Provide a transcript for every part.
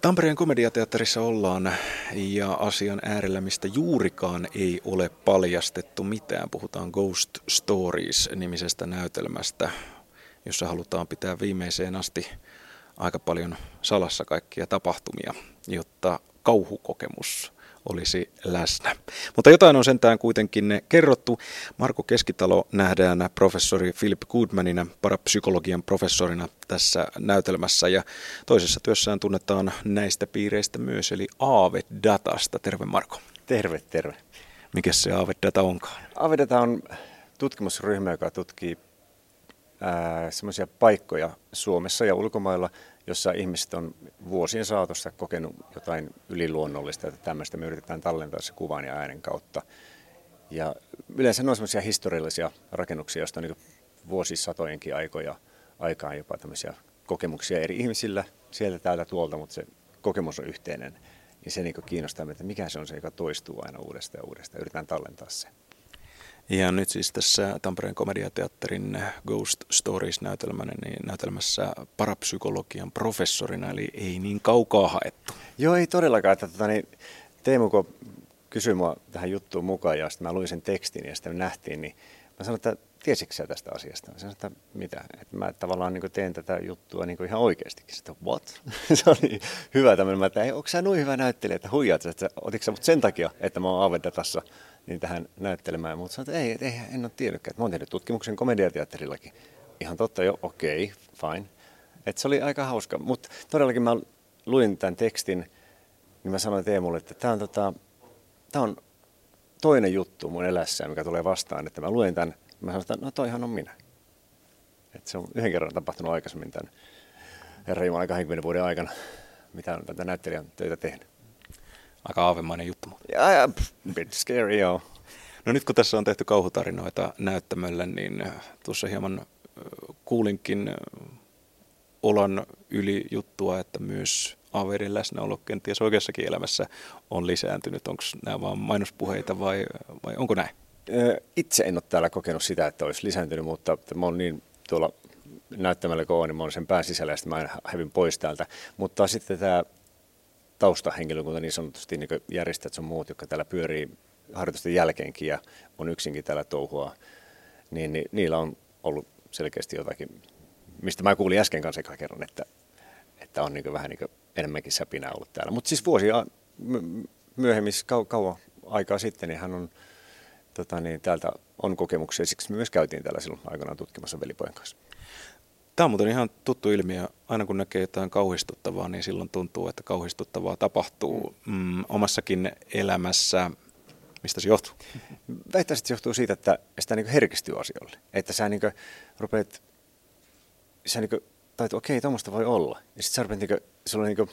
Tampereen komediateatterissa ollaan ja asian äärellä, mistä juurikaan ei ole paljastettu mitään. Puhutaan Ghost Stories-nimisestä näytelmästä, jossa halutaan pitää viimeiseen asti aika paljon salassa kaikkia tapahtumia, jotta kauhukokemus olisi läsnä. Mutta jotain on sentään kuitenkin kerrottu. Marko Keskitalo nähdään professori Philip Goodmanina, parapsykologian professorina tässä näytelmässä, ja toisessa työssään tunnetaan näistä piireistä myös, eli Aaveddatasta. Terve Marko. Terve, terve. Mikäs se Aaveddata onkaan? Aaveddata on tutkimusryhmä, joka tutkii semmoisia paikkoja Suomessa ja ulkomailla, jossa ihmiset on vuosien saatossa kokenut jotain yliluonnollista, että tämmöistä me yritetään tallentaa se kuvan ja äänen kautta. Ja yleensä ne on semmoisia historiallisia rakennuksia, joista on niin vuosisatojenkin aikaan jopa tämmöisiä kokemuksia eri ihmisillä sieltä täältä tuolta, mutta se kokemus on yhteinen. Ja se niin kiinnostaa meitä, että mikä se on se, joka toistuu aina uudestaan ja uudestaan. Yritetään tallentaa se. Ja nyt siis tässä Tampereen komediateatterin Ghost Stories-näytelmässä parapsykologian professorina, eli ei niin kaukaa haettu. Joo, ei todellakaan. Teemu, kun kysyi mua tähän juttuun mukaan ja sitten mä luin sen tekstin ja sitten me nähtiin, niin mä sanoin, että tiesitkö sä tästä asiasta? Mä sanoin, että mitä? Että mä tavallaan niin teen tätä juttua niin ihan oikeastikin. Sitten, what? Se oli hyvä tämmöinen, että onko sä noin hyvä näyttelijä, että huijaat, että otitko sä mut sen takia, että mä oon Aaveddatassa niin tähän näyttelemään. Mutta sanoin, että ei, en ole tiennytkään. Mä oon tehnyt tutkimuksen komediateatterillakin. Ihan totta jo, okei, fine. Että se oli aika hauska. Mutta todellakin mä luin tämän tekstin, niin mä sanoin Teemulle, että tämä on toinen juttu mun elässä, mikä tulee vastaan, että mä luen tämän. Mä sanoin, että no toihan on minä. Että se on yhden kerran tapahtunut aikaisemmin tämän Herran Jumala 20 vuoden aikana, mitä on tätä näyttelijän töitä tehnyt. Aika aavemainen juttu. Ja bit scary, joo. No nyt kun tässä on tehty kauhutarinoita näyttämölle, niin tuossa hieman kuulinkin olan yli juttua, että myös aaveiden läsnäolo kenties oikeassakin elämässä on lisääntynyt. Onko nämä vaan mainospuheita vai onko näin? Itse en ole täällä kokenut sitä, että olisi lisääntynyt, mutta mä oon niin tuolla näyttämällä kun on, niin mä oon sen pään sisällä ja sitten mä hävin pois täältä. Mutta sitten tämä taustahenkilökunta niin sanotusti niin järjestäjät sun muut, jotka täällä pyörii harjoitusten jälkeenkin ja on yksinkin täällä touhua, niin niillä on ollut selkeästi jotakin, mistä mä kuulin äsken kanssa ekan kerran, että on niin vähän niin enemmänkin säpinää ollut täällä. Mutta siis vuosia myöhemmin, kauan aikaa sitten, niin hän on täältä on kokemuksia, siksi me myös käytiin täällä silloin aikanaan tutkimassa velipojan kanssa. Tämä on muuten ihan tuttu ilmiö. Aina kun näkee jotain kauhistuttavaa, niin silloin tuntuu, että kauhistuttavaa tapahtuu omassakin elämässä. Mistä se johtuu? Väittäisin, että se johtuu siitä, että sitä niin herkistyy asioille. Että sä niin rupeat, että okei, tuommoista voi olla. Ja sitten sä rupeat, sulla on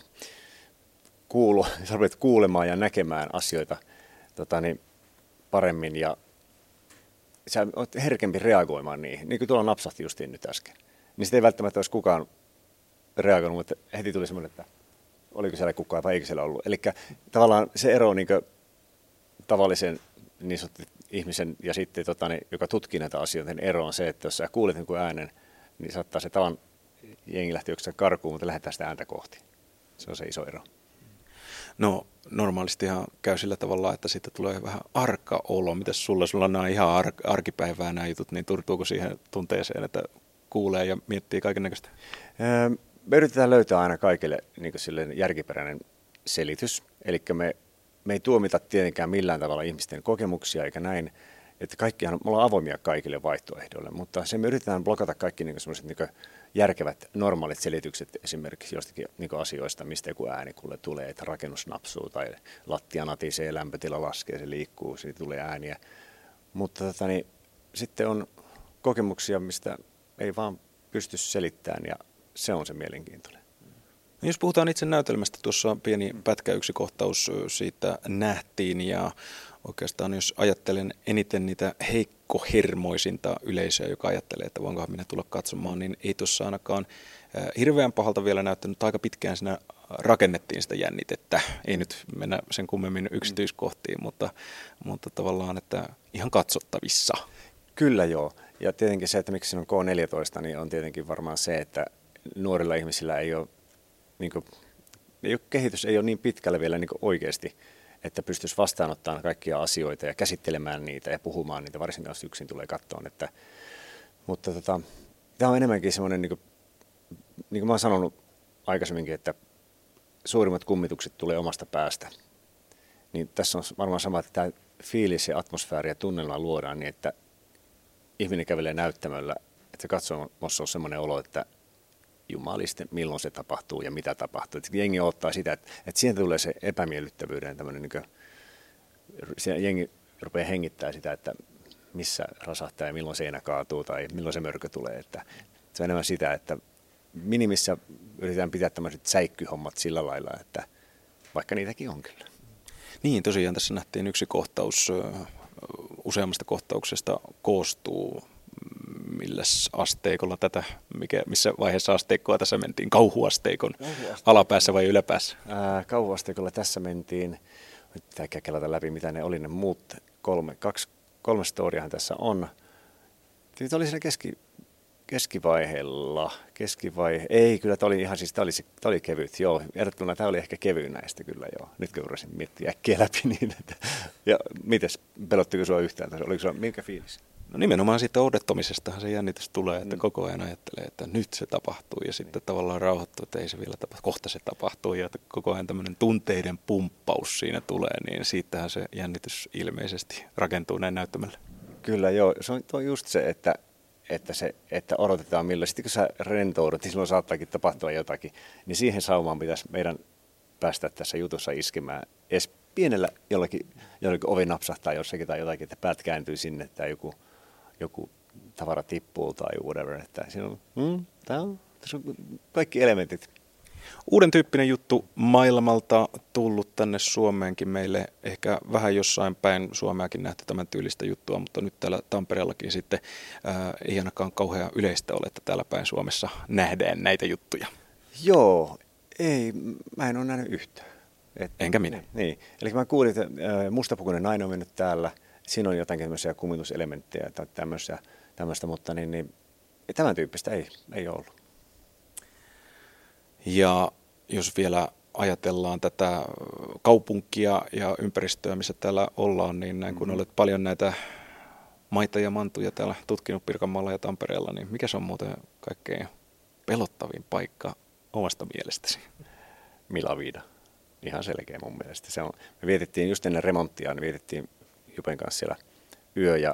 sä rupeat kuulemaan ja näkemään asioita paremmin ja sä oot herkempi reagoimaan niihin. Niin kuin tuolla napsahti justiin nyt äsken. Niin sitten ei välttämättä olisi kukaan reagoinut, mutta heti tuli semmoinen, että oliko siellä kukaan vai eikö siellä ollut. Eli tavallaan se ero niin tavallisen niin ihmisen ja sitten, joka tutkii näitä asioita, niin ero on se, että jos sä kuulet jonkun äänen, niin saattaa se tavan jengi lähteä jossain karkuun, mutta lähdetään sitä ääntä kohti. Se on se iso ero. No normaalistihan käy sillä tavalla, että siitä tulee vähän arka olo. Mitäs sulla on nämä ihan arkipäivää nämä jutut, niin turtuuko siihen tunteeseen, että kuulee ja miettii kaikennäköistä? Me yritetään löytää aina kaikille niin järkiperäinen selitys. Eli me ei tuomita tietenkään millään tavalla ihmisten kokemuksia eikä näin. Että me ollaan avoimia kaikille vaihtoehdoille, mutta me yritetään blokata kaikki niin sellaiset niin järkevät, normaalit selitykset esimerkiksi jostakin niin asioista, mistä joku ääni kuule tulee, että rakennus napsuu tai lattia natisee, lämpötila laskee, se liikkuu, siitä tulee ääniä. Mutta sitten on kokemuksia, mistä ei vaan pysty selittämään ja se on se mielenkiintoinen. Jos puhutaan itse näytelmästä, tuossa pieni pätkä, yksi kohtaus siitä nähtiin ja oikeastaan jos ajattelen eniten niitä heikkohermoisinta yleisöä, joka ajattelee, että voinkohan minä tulla katsomaan, niin ei tuossa ainakaan hirveän pahalta vielä näyttänyt. Aika pitkään siinä rakennettiin sitä jännitettä. Ei nyt mennä sen kummemmin yksityiskohtiin, mutta tavallaan, että ihan katsottavissa. Kyllä joo. Ja tietenkin se, että miksi siinä on K14, niin on tietenkin varmaan se, että nuorilla ihmisillä ei ole niin kehitys ei ole niin pitkällä vielä niin oikeasti, että pystyisi vastaanottamaan kaikkia asioita ja käsittelemään niitä ja puhumaan niitä, varsinkin jos yksin tulee kattoon. Mutta tämä on enemmänkin semmoinen, niin kuin mä oon sanonut aikaisemminkin, että suurimmat kummitukset tulee omasta päästä. Niin tässä on varmaan sama, että tämä fiilis ja atmosfääri ja tunnelma luodaan niin, että ihminen kävelee näyttämöllä, että se katsomossa on semmoinen olo, että jumaliste, milloin se tapahtuu ja mitä tapahtuu. Että jengi odottaa sitä, että sieltä tulee se epämiellyttävyyden tämmöinen, niin kuin, jengi rupeaa hengittämään sitä, että missä rasahtaa ja milloin seinä kaatuu tai milloin se mörkö tulee. Että se on enemmän sitä, että minimissä yritetään pitää tämmöiset säikkyhommat sillä lailla, että vaikka niitäkin on kyllä. Niin, tosiaan tässä nähtiin yksi kohtaus, useammasta kohtauksesta koostuu. Milläs asteikolla missä vaiheessa asteikkoa tässä mentiin? Kauhuasteikon alapäässä vai yläpäässä? Kauhuasteikolla tässä mentiin, nyt pitää kelata läpi mitä ne oli ne muut, kolme storiahan tässä on. Tämä oli siinä keskivaiheella, ei kyllä, tämä oli ihan siis, tämä oli kevyt, joo, verrattuna tämä oli ehkä kevyin näistä kyllä, joo, nyt kun yritin miettiä äkkiä läpi niin, että, ja mites, pelottiko sinua yhtään, oliko sinua, minkä fiilis? No nimenomaan siitä odottamisestahan se jännitys tulee, että koko ajan ajattelee, että nyt se tapahtuu ja sitten tavallaan rauhoittuu, että ei se vielä tapahtu, kohta se tapahtuu ja että koko ajan tämmöinen tunteiden pumppaus siinä tulee, niin siitähän se jännitys ilmeisesti rakentuu näin näyttämällä. Kyllä joo, se on just se, että odotetaan milloin. Sitten kun sä rentoudut, niin silloin saattaakin tapahtua jotakin, niin siihen saumaan pitäisi meidän päästä tässä jutussa iskemään edes pienellä jollakin ovi napsahtaa jossakin tai jotakin, että päät kääntyy sinne tai joku tavara tippuu tai whatever. Että siinä tässä on kaikki elementit. Uuden tyyppinen juttu maailmalta tullut tänne Suomeenkin meille, ehkä vähän jossain päin Suomeakin nähty tämän tyylistä juttua, mutta nyt täällä Tampereellakin sitten ei ainakaan kauhean yleistä ole, että täällä päin Suomessa nähdään näitä juttuja. Joo, mä en ole nähnyt yhtään. Enkä minä. Niin, eli mä kuulin, että mustapukuinen nainen on mennyt täällä, siinä on jotakin tämmöisiä kumituselementtejä tai tämmöistä, mutta niin, tämän tyyppistä ei ollut. Ja jos vielä ajatellaan tätä kaupunkia ja ympäristöä, missä täällä ollaan, niin näin kun olet paljon näitä maita ja mantuja täällä tutkinut Pirkanmaalla ja Tampereella, niin mikä se on muuten kaikkein pelottavin paikka omasta mielestäsi? Milavida. Ihan selkeä mun mielestä. Me vietettiin just ennen remonttia, niin vietettiin Jupen kanssa siellä yö ja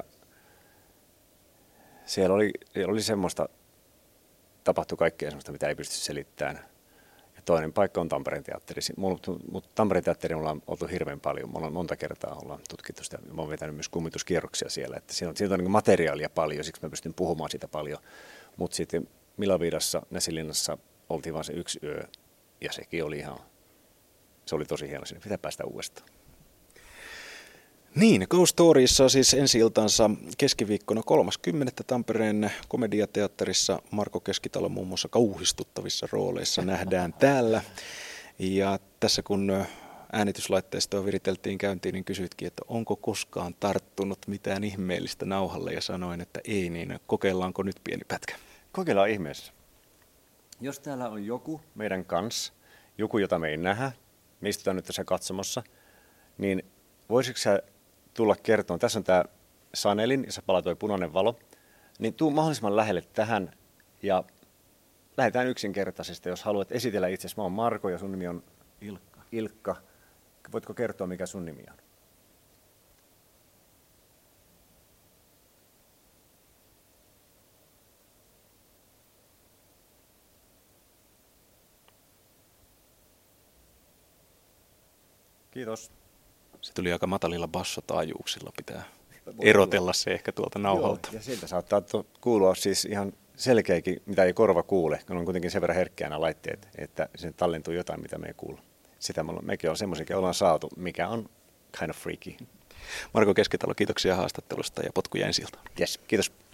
siellä oli semmoista, tapahtui kaikkea semmoista, mitä ei pysty selittämään. Ja toinen paikka on Tampereen teatteri. Mutta Tampereen teatteri ollaan oltu hirveän paljon. Monta kertaa ollaan tutkittu sitä. Mä oon vetänyt myös kummituskierroksia siellä. Että siitä on niin materiaalia paljon, siksi mä pystyn puhumaan siitä paljon. Mutta sitten Milavidassa, Näsilinnassa oltiin vain se yksi yö ja sekin oli se oli tosi hieno. Sinne pitää päästä uudestaan. Niin, Ghost Stories saa siis ensi-iltansa keskiviikkona 30. Tampereen komediateatterissa. Marko Keskitalo muun muassa kauhistuttavissa rooleissa nähdään täällä. Ja tässä kun äänityslaitteistoa viriteltiin käyntiin, niin kysyitkin, että onko koskaan tarttunut mitään ihmeellistä nauhalle ja sanoin, että ei, niin kokeillaanko nyt pieni pätkä? Kokeillaan ihmeessä. Jos täällä on joku meidän kanssa, joku jota me ei nähdä, me istutaan nyt tässä katsomossa, niin voisitko sä tulla kertomaan, tässä on tämä Sanelin, jossa palaa tuo punainen valo, niin tuu mahdollisimman lähelle tähän ja lähdetään yksinkertaisesti, jos haluat esitellä itsesi. Mä oon Marko ja sun nimi on Ilkka. Voitko kertoa, mikä sun nimi on? Kiitos. Se tuli aika matalilla bassotaajuuksilla, pitää erotella se ehkä tuolta nauhalta. Joo, ja siltä saattaa kuulua siis ihan selkeäkin, mitä ei korva kuule, kun on kuitenkin sen verran herkkiä nämä laitteet, että sen tallentuu jotain, mitä me ei kuulla. Sitä mekin on semmoisiakin ollaan saatu, mikä on kind of freaky. Marko Keskitalo, kiitoksia haastattelusta ja potkuja ensi iltaan. Yes, kiitos.